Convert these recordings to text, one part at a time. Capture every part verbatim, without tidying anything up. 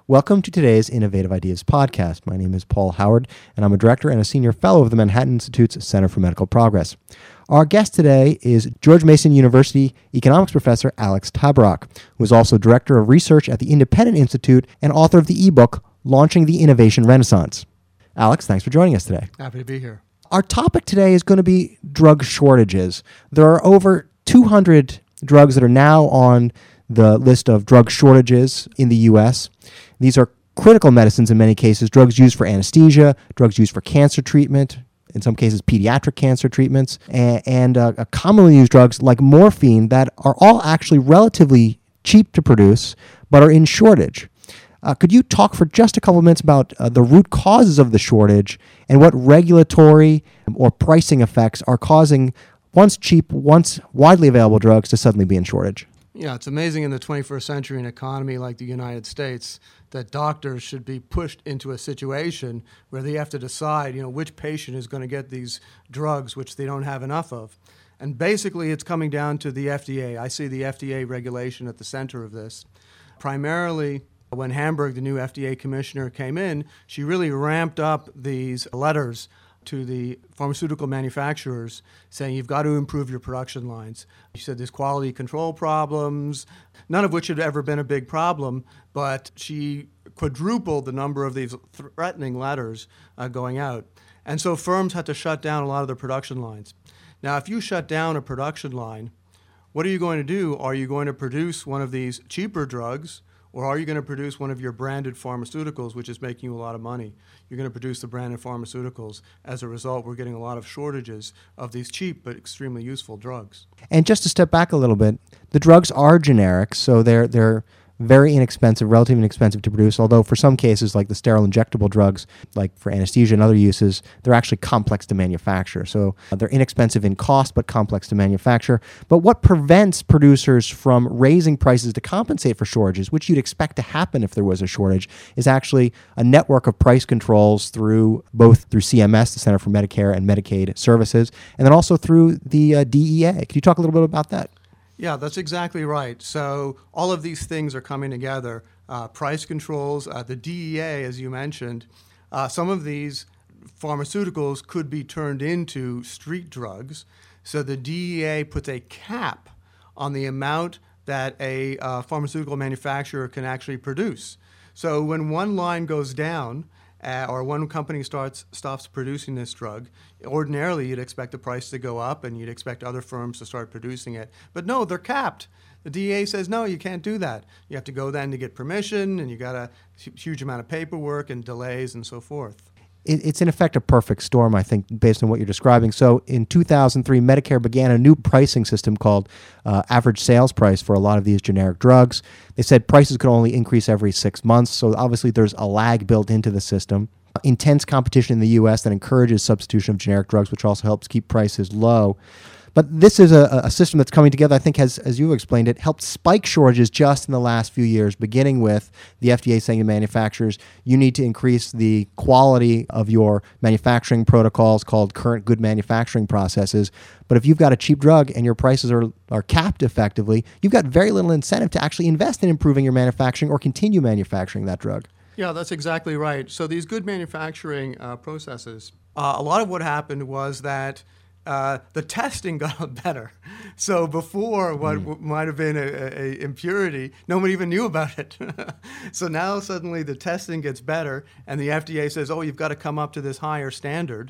Welcome to today's Innovative Ideas podcast. My name is Paul Howard, and I'm a director and a senior fellow of the Manhattan Institute's Center for Medical Progress. Our guest today is George Mason University economics professor Alex Tabarrok, who is also director of research at the Independent Institute and author of the ebook, Launching the Innovation Renaissance. Alex, thanks for joining us today. Happy to be here. Our topic today is going to be drug shortages. There are over two hundred drugs that are now on the list of drug shortages in the U S. These are critical medicines in many cases, drugs used for anesthesia, drugs used for cancer treatment, in some cases pediatric cancer treatments, and, and uh, commonly used drugs like morphine that are all actually relatively cheap to produce but are in shortage. Uh, could you talk for just a couple of minutes about uh, the root causes of the shortage and what regulatory or pricing effects are causing once cheap, once widely available drugs to suddenly be in shortage? Yeah, it's amazing in the twenty-first century, in an economy like the United States, that doctors should be pushed into a situation where they have to decide, you know, which patient is going to get these drugs which they don't have enough of. And basically, it's coming down to the F D A. I see the F D A regulation at the center of this. Primarily, when Hamburg, the new F D A commissioner, came in, she really ramped up these letters to the pharmaceutical manufacturers saying you've got to improve your production lines. She said there's quality control problems, none of which had ever been a big problem, but she quadrupled the number of these threatening letters uh, going out. And so firms had to shut down a lot of their production lines. Now, if you shut down a production line, what are you going to do? Are you going to produce one of these cheaper drugs, or are you going to produce one of your branded pharmaceuticals, which is making you a lot of money? You're going to produce the branded pharmaceuticals. As a result, we're getting a lot of shortages of these cheap but extremely useful drugs. And just to step back a little bit, the drugs are generic, so they're they're very inexpensive, relatively inexpensive to produce, although for some cases, like the sterile injectable drugs, like for anesthesia and other uses, they're actually complex to manufacture. So uh, they're inexpensive in cost, but complex to manufacture. But what prevents producers from raising prices to compensate for shortages, which you'd expect to happen if there was a shortage, is actually a network of price controls through both through C M S, the Center for Medicare and Medicaid Services, and then also through the uh, D E A. Could you talk a little bit about that? Yeah, that's exactly right. So all of these things are coming together. Uh, price controls, uh, the D E A, as you mentioned, uh, some of these pharmaceuticals could be turned into street drugs. So the D E A puts a cap on the amount that a uh, pharmaceutical manufacturer can actually produce. So when one line goes down, Uh, or one company starts stops producing this drug, ordinarily you'd expect the price to go up and you'd expect other firms to start producing it. But no, they're capped. The D E A says, no, you can't do that. You have to go then to get permission, and you got a huge amount of paperwork and delays and so forth. It's in effect a perfect storm, I think, based on what you're describing. So in two thousand three, Medicare began a new pricing system called uh, average sales price for a lot of these generic drugs. They said prices could only increase every six months, so obviously there's a lag built into the system. Intense competition in the U S that encourages substitution of generic drugs, which also helps keep prices low. But this is a, a system that's coming together, I think, has, as you explained it, helped spike shortages just in the last few years, beginning with the F D A saying to manufacturers, you need to increase the quality of your manufacturing protocols called current good manufacturing processes. But if you've got a cheap drug and your prices are, are capped effectively, you've got very little incentive to actually invest in improving your manufacturing or continue manufacturing that drug. Yeah, that's exactly right. So these good manufacturing uh, processes, uh, a lot of what happened was that Uh, the testing got better. So before, what mm. w- might have been a, a impurity, nobody even knew about it. So now suddenly the testing gets better, and the F D A says, oh, you've got to come up to this higher standard.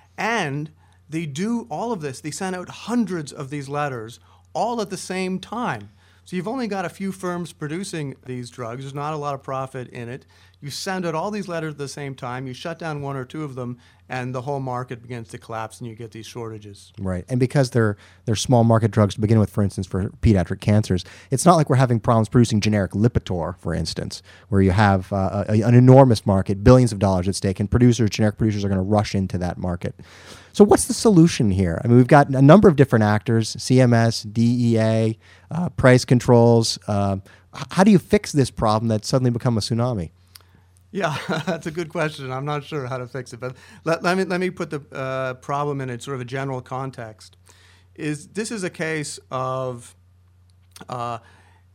And they do all of this. They send out hundreds of these letters all at the same time. So you've only got a few firms producing these drugs. There's not a lot of profit in it. You send out all these letters at the same time. You shut down one or two of them, and the whole market begins to collapse, and you get these shortages. Right, and because they're they're small market drugs to begin with, for instance, for pediatric cancers, it's not like we're having problems producing generic Lipitor, for instance, where you have uh, a, an enormous market, billions of dollars at stake, and producers, generic producers, are going to rush into that market. So what's the solution here? I mean, we've got a number of different actors: C M S, D E A, uh, price controls. Uh, how do you fix this problem that's suddenly become a tsunami? Yeah, that's a good question. I'm not sure how to fix it, but let, let me let me put the uh, problem in a sort of a general context. Is this is a case of uh,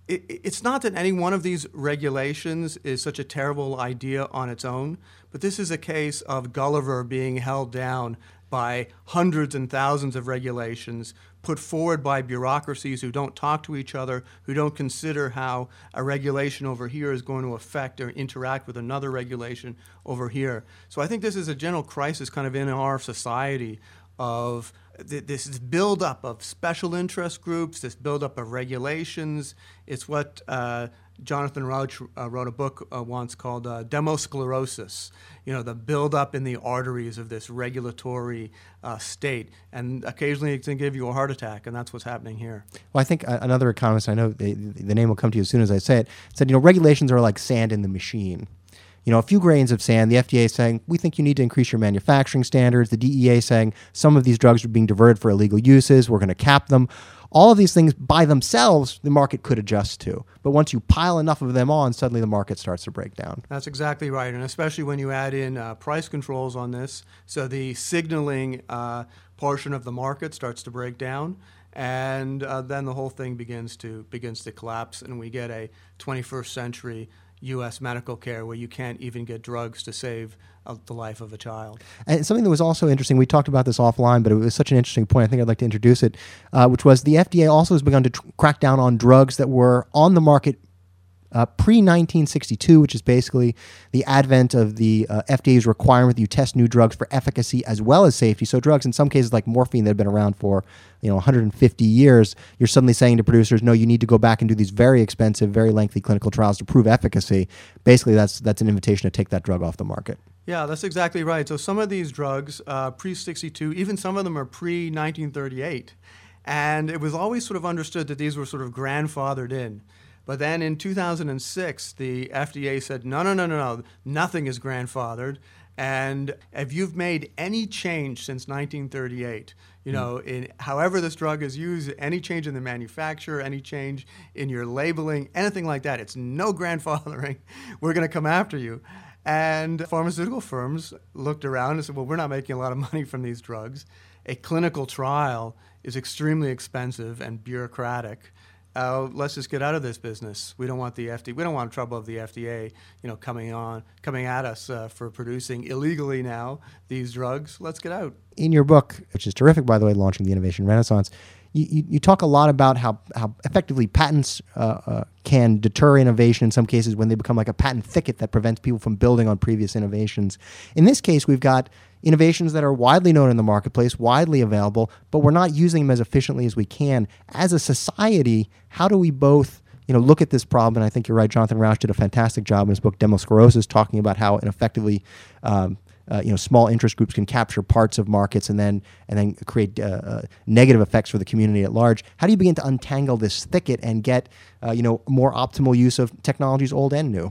it, it's not that any one of these regulations is such a terrible idea on its own, but this is a case of Gulliver being held down by hundreds and thousands of regulations put forward by bureaucracies who don't talk to each other, who don't consider how a regulation over here is going to affect or interact with another regulation over here. So I think this is a general crisis kind of in our society of th- this buildup of special interest groups, this buildup of regulations. It's what uh, Jonathan Rauch uh, wrote a book uh, once called uh, Demosclerosis, you know, the buildup in the arteries of this regulatory uh, state. And occasionally it can give you a heart attack, and that's what's happening here. Well, I think uh, another economist, I know the, the name will come to you as soon as I say it, said, you know, regulations are like sand in the machine. You know, a few grains of sand, the F D A is saying, we think you need to increase your manufacturing standards. The D E A saying some of these drugs are being diverted for illegal uses. We're going to cap them. All of these things by themselves, the market could adjust to. But once you pile enough of them on, suddenly the market starts to break down. That's exactly right. And especially when you add in uh, price controls on this. So the signaling uh, portion of the market starts to break down. And uh, then the whole thing begins to begins to collapse. And we get a twenty-first century U S medical care where you can't even get drugs to save uh, the life of a child. And something that was also interesting, we talked about this offline, but it was such an interesting point, I think I'd like to introduce it, uh, which was the F D A also has begun to tr- crack down on drugs that were on the market uh, pre nineteen sixty-two, which is basically the advent of the uh, F D A's requirement that you test new drugs for efficacy as well as safety. So drugs, in some cases like morphine that have been around for you know, one hundred fifty years, you're suddenly saying to producers, no, you need to go back and do these very expensive, very lengthy clinical trials to prove efficacy. Basically, that's that's an invitation to take that drug off the market. Yeah, that's exactly right. So some of these drugs, uh, pre sixty-two, even some of them are pre nineteen thirty-eight. And it was always sort of understood that these were sort of grandfathered in. But then in two thousand six, the F D A said, no, no, no, no, no, nothing is grandfathered. And if you've made any change since nineteen thirty-eight, you know, in however this drug is used, any change in the manufacture, any change in your labeling, anything like that, it's no grandfathering. We're going to come after you. And pharmaceutical firms looked around and said, well, we're not making a lot of money from these drugs. A clinical trial is extremely expensive and bureaucratic. Uh, let's just get out of this business. We don't want the F D A. We don't want trouble of the F D A, you know, coming on, coming at us uh, for producing illegally now these drugs. Let's get out. In your book, which is terrific, by the way, Launching the Innovation Renaissance, you, you, you talk a lot about how, how effectively patents uh, uh, can deter innovation in some cases when they become like a patent thicket that prevents people from building on previous innovations. In this case, we've got innovations that are widely known in the marketplace, widely available, but we're not using them as efficiently as we can. As a society, how do we both you know, look at this problem? And I think you're right, Jonathan Rauch did a fantastic job in his book, Demosclerosis, talking about how effectively um, uh, you know, small interest groups can capture parts of markets and then and then create uh, uh, negative effects for the community at large. How do you begin to untangle this thicket and get uh, you know, more optimal use of technologies old and new?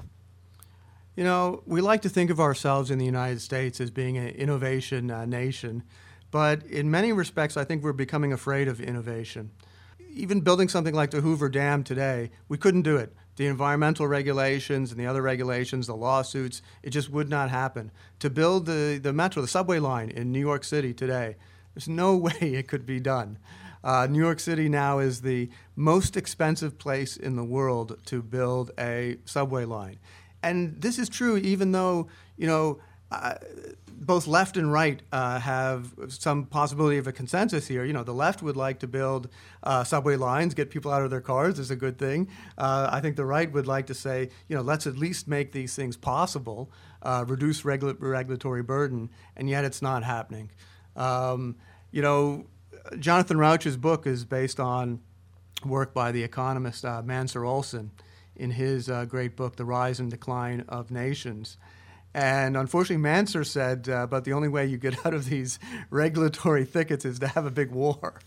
You know, we like to think of ourselves in the United States as being an innovation uh, nation, but in many respects, I think we're becoming afraid of innovation. Even building something like the Hoover Dam today, we couldn't do it. The environmental regulations and the other regulations, the lawsuits, it just would not happen. To build the, the metro, the subway line in New York City today, there's no way it could be done. Uh, New York City now is the most expensive place in the world to build a subway line. And this is true even though, you know, uh, both left and right uh, have some possibility of a consensus here. You know, the left would like to build uh, subway lines, get people out of their cars is a good thing. Uh, I think the right would like to say, you know, let's at least make these things possible, uh, reduce regula- regulatory burden, and yet it's not happening. Um, you know, Jonathan Rauch's book is based on work by the economist uh, Mansur Olson in his uh, great book, The Rise and Decline of Nations. And unfortunately, Mansur said, uh, but the only way you get out of these regulatory thickets is to have a big war.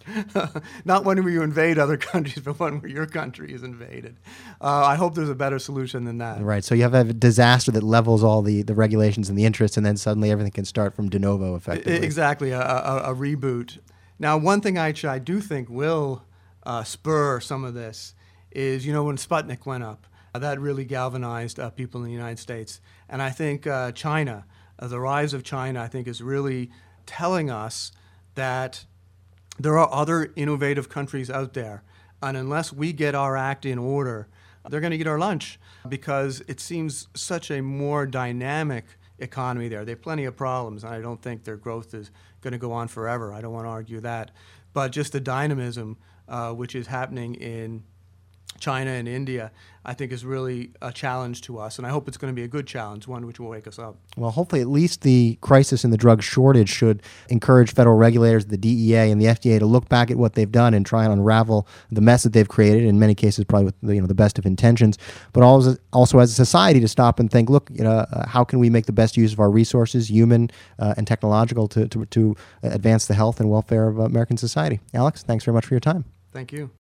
Not one where you invade other countries, but one where your country is invaded. Uh, I hope there's a better solution than that. Right. So you have a disaster that levels all the, the regulations and the interests, and then suddenly everything can start from de novo, effectively. Exactly, a, a, a reboot. Now, one thing I, I do think will uh, spur some of this is, you know, when Sputnik went up, uh, that really galvanized uh, people in the United States. And I think uh, China, uh, the rise of China, I think is really telling us that there are other innovative countries out there. And unless we get our act in order, they're going to eat our lunch because it seems such a more dynamic economy there. They have plenty of problems, and I don't think their growth is going to go on forever. I don't want to argue that. But just the dynamism uh, which is happening in China and India, I think is really a challenge to us, and I hope it's going to be a good challenge, one which will wake us up. Well, hopefully at least the crisis in the drug shortage should encourage federal regulators, the D E A and the F D A, to look back at what they've done and try and unravel the mess that they've created, in many cases probably with the, you know, the best of intentions, but also, also as a society to stop and think, look, you know, uh, how can we make the best use of our resources, human uh, and technological, to, to, to advance the health and welfare of American society. Alex, thanks very much for your time. Thank you.